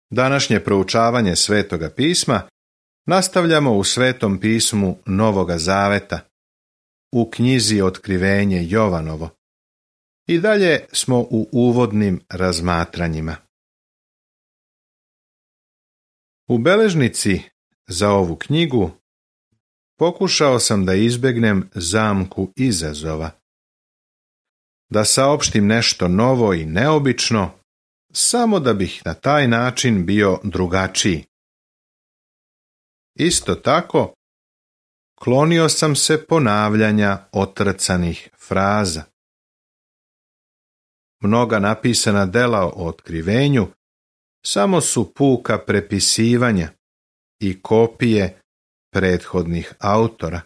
Današnje proučavanje Svetoga pisma nastavljamo u Svetom pismu Novoga Zaveta, u knjizi Otkrivenje Jovanovo. I dalje smo u uvodnim razmatranjima. U beležnici za ovu knjigu pokušao sam da izbegnem zamku izazova, da saopštim nešto novo i neobično, samo da bih na taj način bio drugačiji. Isto tako, klonio sam se ponavljanja otrcanih fraza. Mnoga napisana dela o otkrivenju samo su puka prepisivanja i kopije prethodnih autora.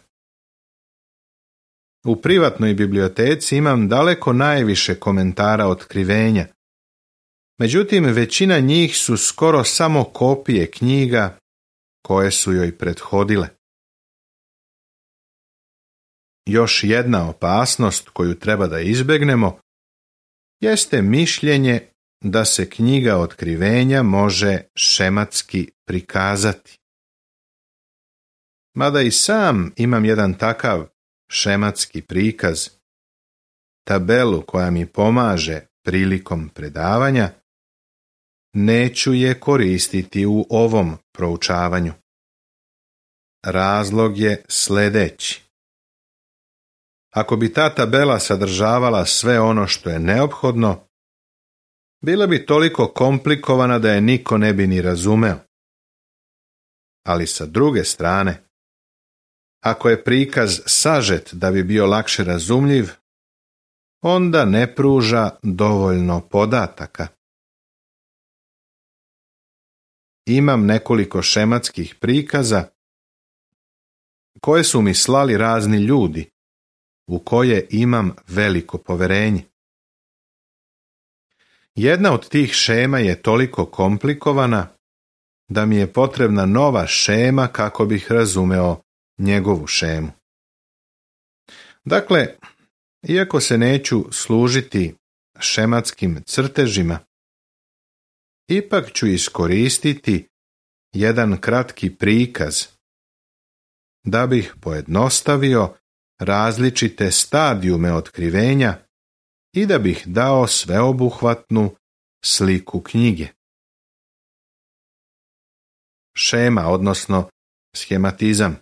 U privatnoj biblioteci imam daleko najviše komentara otkrivenja, međutim većina njih su skoro samo kopije knjiga koje su joj prethodile. Još jedna opasnost koju treba da izbegnemo jeste mišljenje da se knjiga Otkrivenja može šematski prikazati. Mada i sam imam jedan takav šematski prikaz, tabelu koja mi pomaže prilikom predavanja, neću je koristiti u ovom proučavanju. Razlog je sljedeći. Ako bi ta tabela sadržavala sve ono što je neophodno, bila bi toliko komplikovana da je niko ne bi ni razumeo. Ali sa druge strane, ako je prikaz sažet da bi bio lakše razumljiv, onda ne pruža dovoljno podataka. Imam nekoliko šematskih prikaza koje su mi slali razni ljudi, u koje imam veliko poverenje. Jedna od tih šema je toliko komplikovana da mi je potrebna nova šema kako bih razumeo njegovu šemu. Dakle, iako se neću služiti šematskim crtežima, ipak ću iskoristiti jedan kratki prikaz da bih pojednostavio različite stadijume otkrivenja i da bih dao sveobuhvatnu sliku knjige. Šema, odnosno schematizam.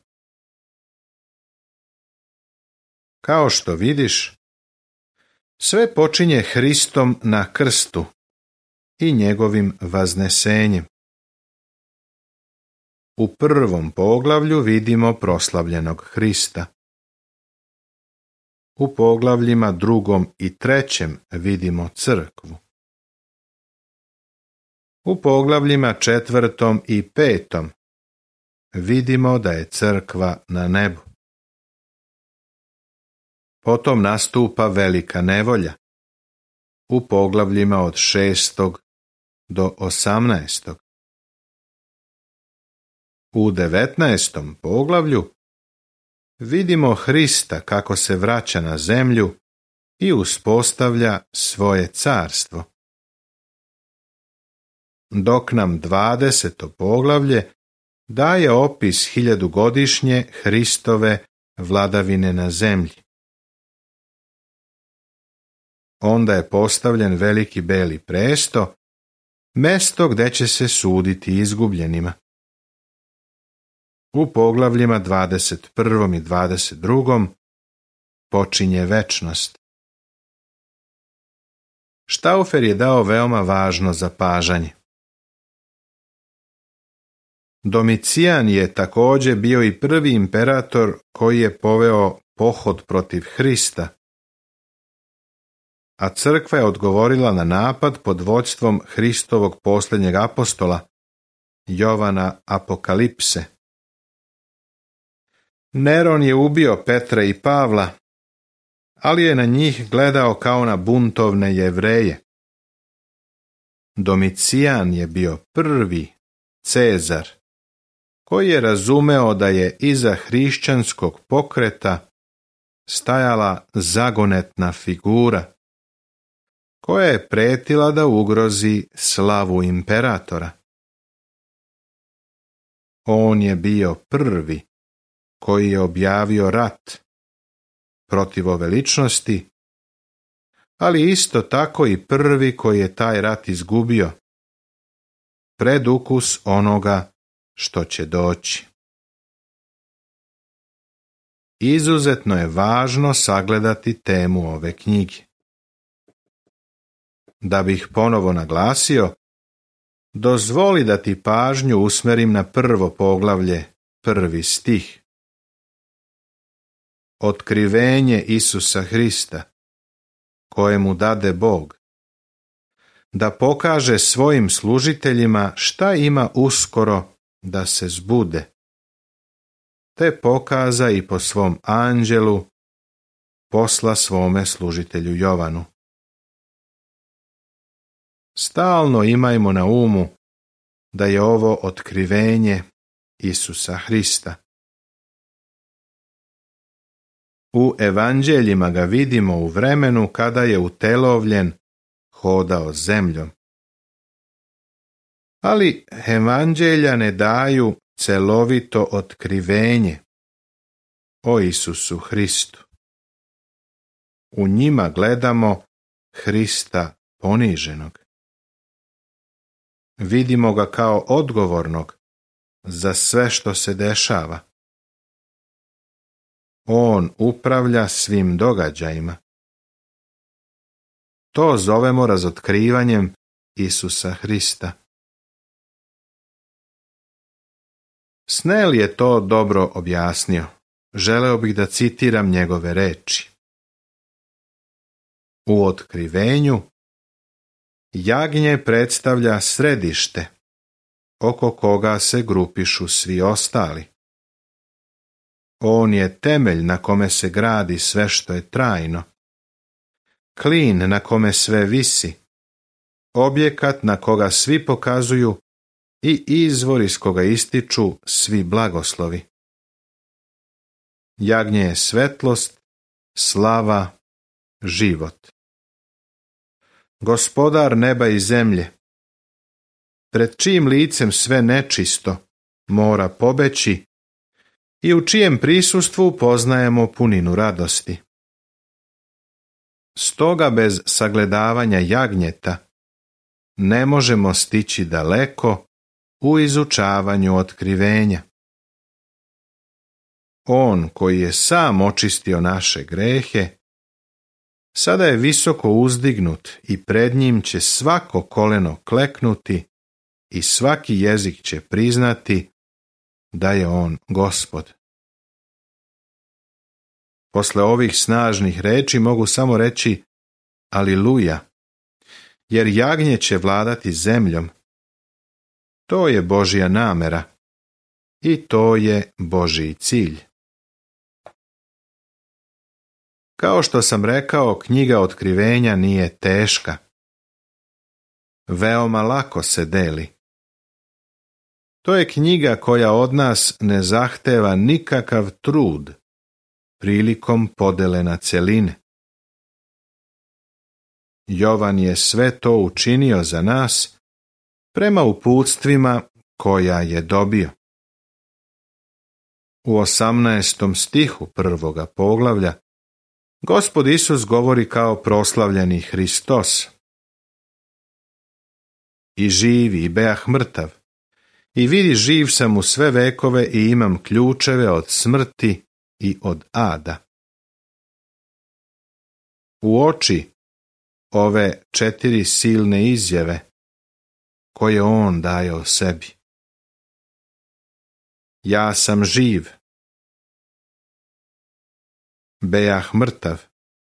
Kao što vidiš, sve počinje Hristom na krstu i njegovim vaznesenjem. U prvom poglavlju vidimo proslavljenog Hrista. U poglavljima 2. i 3. vidimo crkvu. U poglavljima 4. i 5. vidimo da je crkva na nebu. Potom nastupa velika nevolja u poglavljima od 6. do 18. U 19. poglavlju vidimo Hrista kako se vraća na zemlju i uspostavlja svoje carstvo. Dok nam 20. poglavlje daje opis 1000-godišnje Hristove vladavine na zemlji. Onda je postavljen veliki beli presto, mesto gdje će se suditi izgubljenima. U poglavljima 21. i 22. počinje večnost. Štaufer je dao veoma važno zapažanje. Domicijan je također bio i prvi imperator koji je poveo pohod protiv Hrista, a crkva je odgovorila na napad pod vođstvom Hristovog posljednjeg apostola, Jovana Apokalipse. Neron je ubio Petra i Pavla, ali je na njih gledao kao na buntovne Jevreje. Domicijan je bio prvi Cezar, koji je razumeo da je iza hrišćanskog pokreta stajala zagonetna figura, koja je pretila da ugrozi slavu imperatora. On je bio prvi koji je objavio rat protiv ove ličnosti, ali isto tako i prvi koji je taj rat izgubio, predukus onoga što će doći. Izuzetno je važno sagledati temu ove knjige. Da bih ponovo naglasio, dozvoli da ti pažnju usmerim na prvo poglavlje, 1. stih. Otkrivenje Isusa Hrista, kojemu dade Bog, da pokaže svojim služiteljima šta ima uskoro da se zbude, te pokaza i po svom anđelu posla svome služitelju Jovanu. Stalno imajmo na umu da je ovo otkrivenje Isusa Hrista. U evanđeljima ga vidimo u vremenu kada je utelovljen hodao zemljom. Ali evanđelja ne daju celovito otkrivenje o Isusu Hristu. U njima gledamo Hrista poniženog. Vidimo ga kao odgovornog za sve što se dešava. On upravlja svim događajima. To zovemo razotkrivanjem Isusa Hrista. Snell je to dobro objasnio. Želeo bih da citiram njegove reči. U otkrivenju jagnje predstavlja središte, oko koga se grupišu svi ostali. On je temelj na kome se gradi sve što je trajno, klin na kome sve visi, objekat na koga svi pokazuju i izvor iz koga ističu svi blagoslovi. Jagnje je svetlost, slava, život. Gospodar neba i zemlje, pred čijim licem sve nečisto mora pobeći i u čijem prisustvu poznajemo puninu radosti. Stoga bez sagledavanja jagnjeta ne možemo stići daleko u izučavanju otkrivenja. On koji je sam očistio naše grehe, sada je visoko uzdignut i pred njim će svako koleno kleknuti i svaki jezik će priznati da je on Gospod. Posle ovih snažnih reči mogu samo reći Aliluja, jer jagnje će vladati zemljom. To je Božja namera i to je Božji cilj. Kao što sam rekao, knjiga Otkrivenja nije teška. Veoma lako se deli. To je knjiga koja od nas ne zahteva nikakav trud prilikom podele na cjeline. Jovan je sve to učinio za nas prema uputstvima koja je dobio. U 18. stihu 1. poglavlja Gospod Isus govori kao proslavljeni Hristos. I živi, i beah mrtav, i vidi živ sam u sve vekove i imam ključeve od smrti i od ada. U oči ove 4 silne izjave koje on daje o sebi. Ja sam živ. Beah mrtav.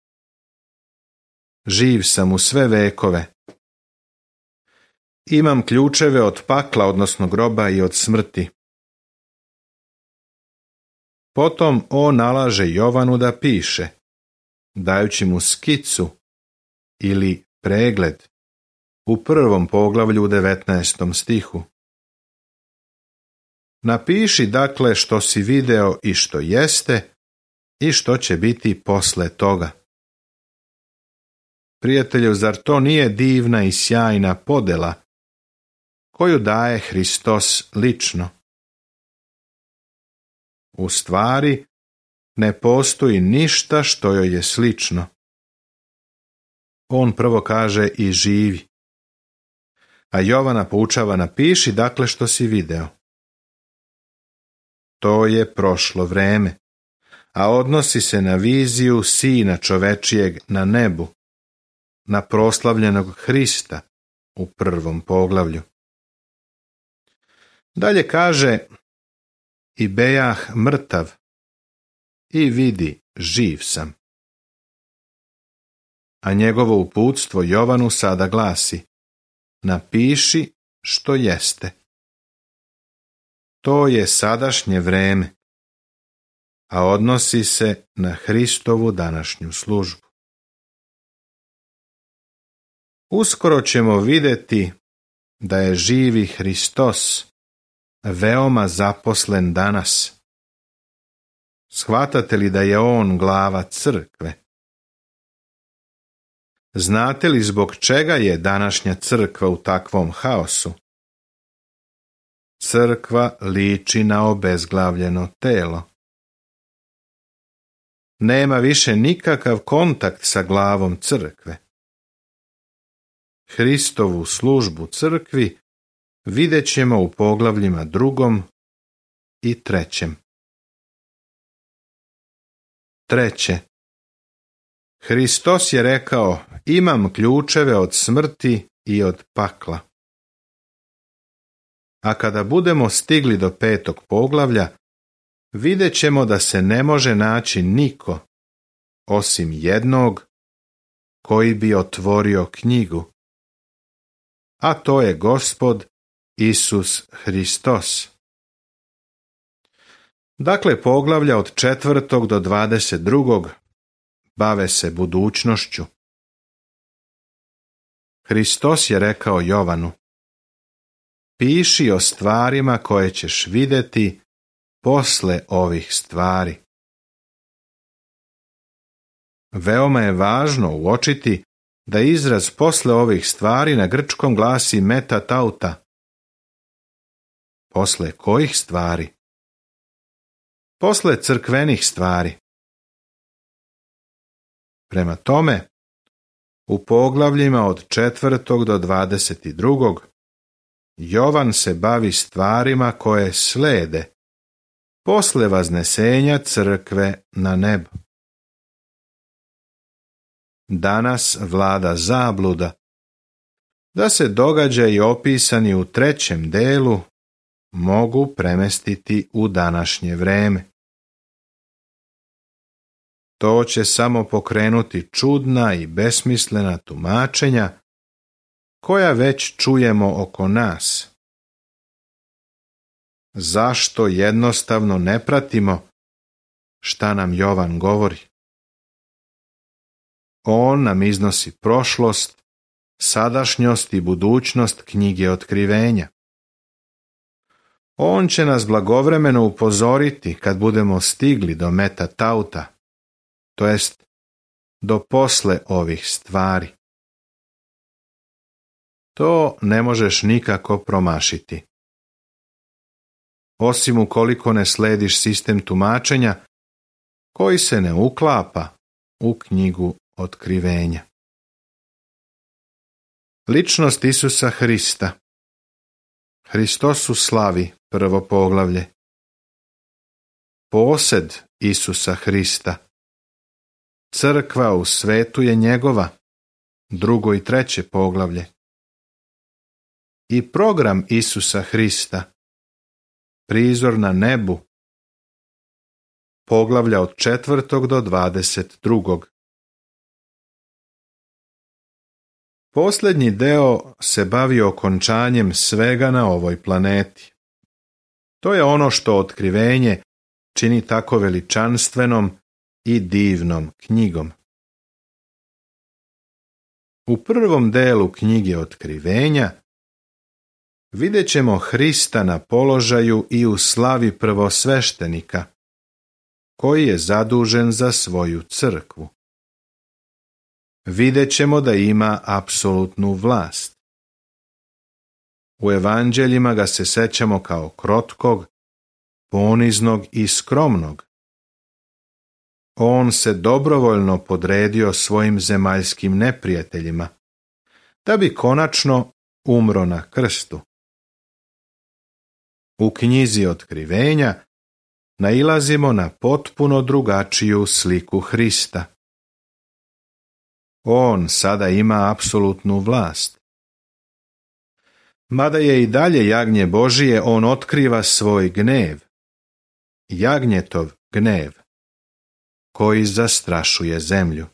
Živ sam u sve vekove. Imam ključeve od pakla, odnosno groba i od smrti. Potom on nalaže Jovanu da piše, dajući mu skicu ili pregled u 1. poglavlju u 19. stihu. Napiši dakle što si video i što jeste i što će biti posle toga. Prijatelju, zar to nije divna i sjajna podela koju daje Hristos lično? U stvari, ne postoji ništa što joj je slično. On prvo kaže i živi. A Jovana poučava napiši dakle što si video. To je prošlo vreme, a odnosi se na viziju Sina čovečijeg na nebu, na proslavljenog Hrista u 1. poglavlju. Dalje kaže, i bejah mrtav, i vidi, živ sam. A njegovo uputstvo Jovanu sada glasi, napiši što jeste. To je sadašnje vreme, a odnosi se na Hristovu današnju službu. Uskoro ćemo vidjeti da je živi Hristos veoma zaposlen danas. Shvatate li da je on glava crkve? Znate li zbog čega je današnja crkva u takvom haosu? Crkva liči na obezglavljeno telo. Nema više nikakav kontakt sa glavom crkve. Hristovu službu crkvi vidjet ćemo u poglavljima 2. i 3. 3. Hristos je rekao, imam ključeve od smrti i od pakla. A kada budemo stigli do 5. poglavlja, vidjet ćemo da se ne može naći niko, osim jednog, koji bi otvorio knjigu. A to je Gospod Isus Hristos. Dakle, poglavlja od 4. do 22. bave se budućnošću. Hristos je rekao Jovanu, piši o stvarima koje ćeš vidjeti posle ovih stvari. Veoma je važno uočiti da izraz posle ovih stvari na grčkom glasi metatauta. Posle kojih stvari? Posle crkvenih stvari. Prema tome, u poglavljima od 4. do 22. Jovan se bavi stvarima koje slede posle vaznesenja crkve na nebo. Danas vlada zabluda da se događaji opisani u 3. delu mogu premestiti u današnje vreme. To će samo pokrenuti čudna i besmislena tumačenja koja već čujemo oko nas. Zašto jednostavno ne pratimo šta nam Jovan govori? On nam iznosi prošlost, sadašnjost i budućnost knjige Otkrivenja. On će nas blagovremeno upozoriti kad budemo stigli do metatauta, to jest do posle ovih stvari. To ne možeš nikako promašiti. Osim ukoliko ne slediš sistem tumačenja koji se ne uklapa u knjigu Otkrivenja. Ličnost Isusa Hrista. Hristos u slavi, 1. poglavlje. Posed Isusa Hrista. Crkva u svetu je njegova, 2. i 3. poglavlje. I program Isusa Hrista. Prizor na nebu. Poglavlja od 4. do 22. Posljednji deo se bavi okončanjem svega na ovoj planeti. To je ono što Otkrivenje čini tako veličanstvenom i divnom knjigom. U 1. delu knjige Otkrivenja vidjet ćemo Hrista na položaju i u slavi prvosveštenika, koji je zadužen za svoju crkvu. Vidjet ćemo da ima apsolutnu vlast. U evanđeljima ga se sećamo kao krotkog, poniznog i skromnog. On se dobrovoljno podredio svojim zemaljskim neprijateljima, da bi konačno umro na krstu. U knjizi Otkrivenja nailazimo na potpuno drugačiju sliku Hrista. On sada ima apsolutnu vlast. Mada je i dalje jagnje Božije, on otkriva svoj gnev, jagnjetov gnev, koji zastrašuje zemlju.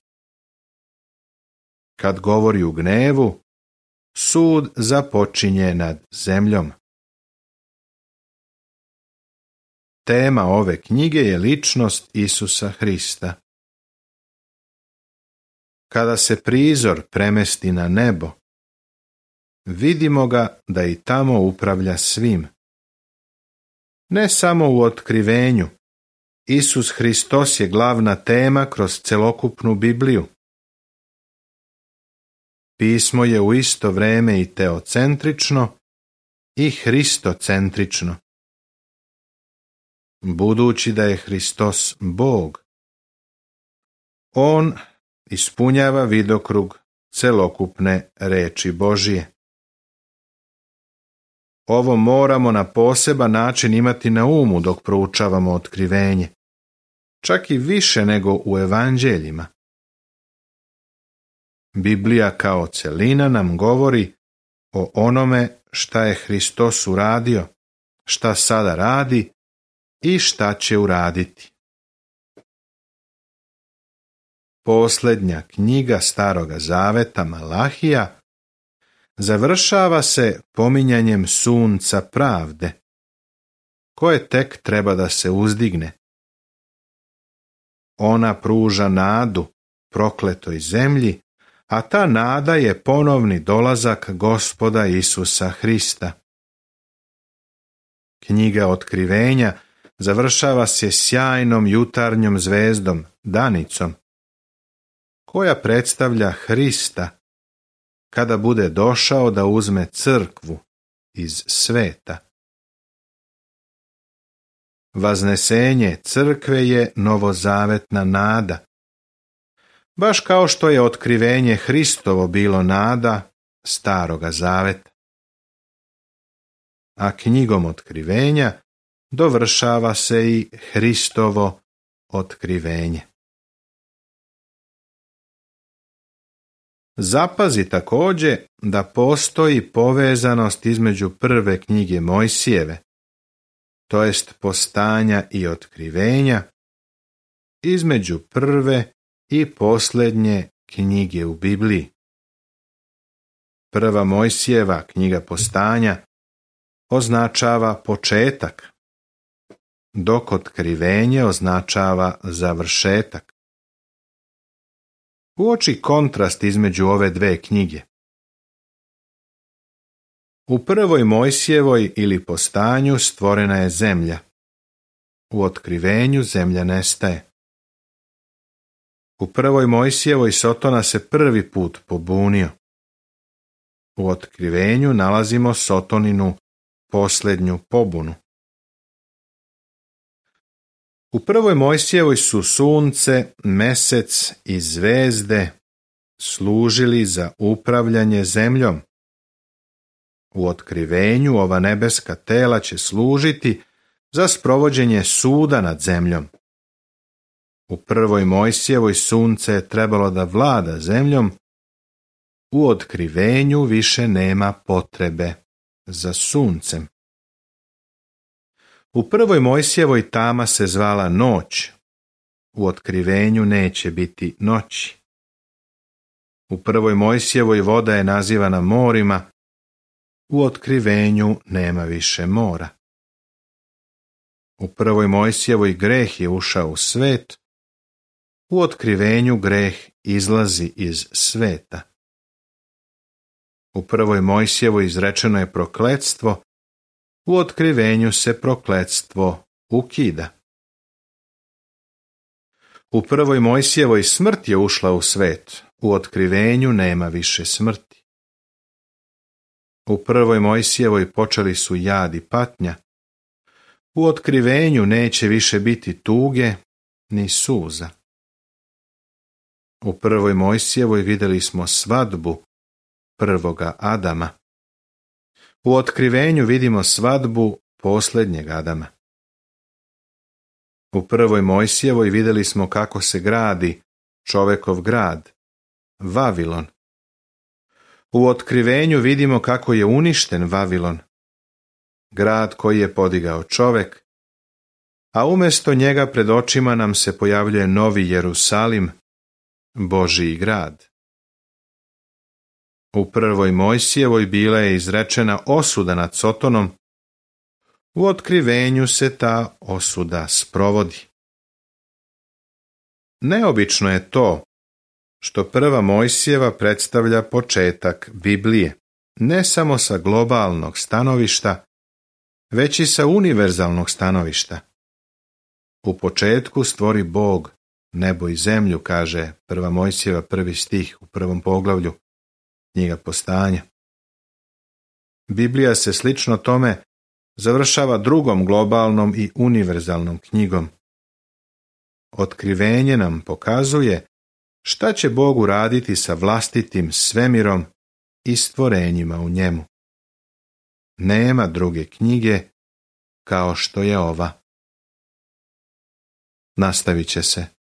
Kad govori u gnevu, sud započinje nad zemljom. Tema ove knjige je ličnost Isusa Hrista. Kada se prizor premesti na nebo, vidimo ga da i tamo upravlja svim. Ne samo u Otkrivenju, Isus Hristos je glavna tema kroz celokupnu Bibliju. Pismo je u isto vreme i teocentrično i hristocentrično. Budući da je Hristos Bog, on ispunjava vidokrug celokupne reči Božije. Ovo moramo na poseban način imati na umu dok proučavamo Otkrivenje, čak i više nego u evanđeljima. Biblija kao celina nam govori o onome šta je Hristos uradio, šta sada radi i šta će uraditi. Posljednja knjiga Staroga zaveta, Malahija, završava se pominjanjem sunca pravde, koje tek treba da se uzdigne. Ona pruža nadu prokletoj zemlji, a ta nada je ponovni dolazak Gospoda Isusa Hrista. Knjiga Otkrivenja završava se sjajnom jutarnjom zvezdom, danicom, koja predstavlja Hrista kada bude došao da uzme crkvu iz sveta. Vaznesenje crkve je novozavetna nada, baš kao što je Otkrivenje Hristovo bilo nada Staroga zaveta. A knjigom Otkrivenja dovršava se i Hristovo otkrivenje. Zapazi također da postoji povezanost između prve knjige Mojsijeve, to jest Postanja i Otkrivenja, između prve i posljednje knjige u Bibliji. Prva Mojsijeva knjiga Postanja označava početak, dok Otkrivenje označava završetak. Uoči kontrast između ove dve knjige. U prvoj Mojsijevoj ili Postanju stvorena je zemlja. U Otkrivenju zemlja nestaje. U prvoj Mojsijevoj Sotona se prvi put pobunio. U Otkrivenju nalazimo Sotoninu posljednju pobunu. U prvoj Mojsijevoj su sunce, mesec i zvezde služili za upravljanje zemljom. U Otkrivenju ova nebeska tela će služiti za sprovođenje suda nad zemljom. U prvoj Mojsijevoj sunce je trebalo da vlada zemljom, u Otkrivenju više nema potrebe za suncem. U prvoj Mojsijevoj tama se zvala noć, u Otkrivenju neće biti noći. U prvoj Mojsijevoj voda je nazivana morima, u Otkrivenju nema više mora. U prvoj Mojsijevoj greh je ušao u svet, u Otkrivenju greh izlazi iz sveta. U prvoj Mojsijevoj izrečeno je prokletstvo, u Otkrivenju se prokletstvo ukida. U prvoj Mojsijevoj smrt je ušla u svet, u Otkrivenju nema više smrti. U prvoj Mojsijevoj počeli su jad i patnja, U otkrivenju neće više biti tuge ni suza. U prvoj Mojsijevoj vidjeli smo svadbu prvoga Adama. U otkrivenju vidimo svadbu posljednjeg Adama. U prvoj Mojsijevoj vidjeli smo kako se gradi čovekov grad, Vavilon. U otkrivenju vidimo kako je uništen Vavilon, grad koji je podigao čovek, a umjesto njega pred očima nam se pojavljuje novi Jerusalim, Božji grad. U prvoj Mojsijevoj bila je izrečena osuda nad Sotonom, u otkrivenju se ta osuda sprovodi. Neobično je to što prva Mojsijeva predstavlja početak Biblije, ne samo sa globalnog stanovišta, već i sa univerzalnog stanovišta. U početku stvori Bog nebo i zemlju, kaže prva Mojsijeva 1. stih u 1. poglavlju knjiga Postanja. Biblija se slično tome završava drugom globalnom i univerzalnom knjigom. Otkrivenje nam pokazuje šta će Bog uraditi sa vlastitim svemirom i stvorenjima u njemu. Nema druge knjige kao što je ova. Nastavit će se.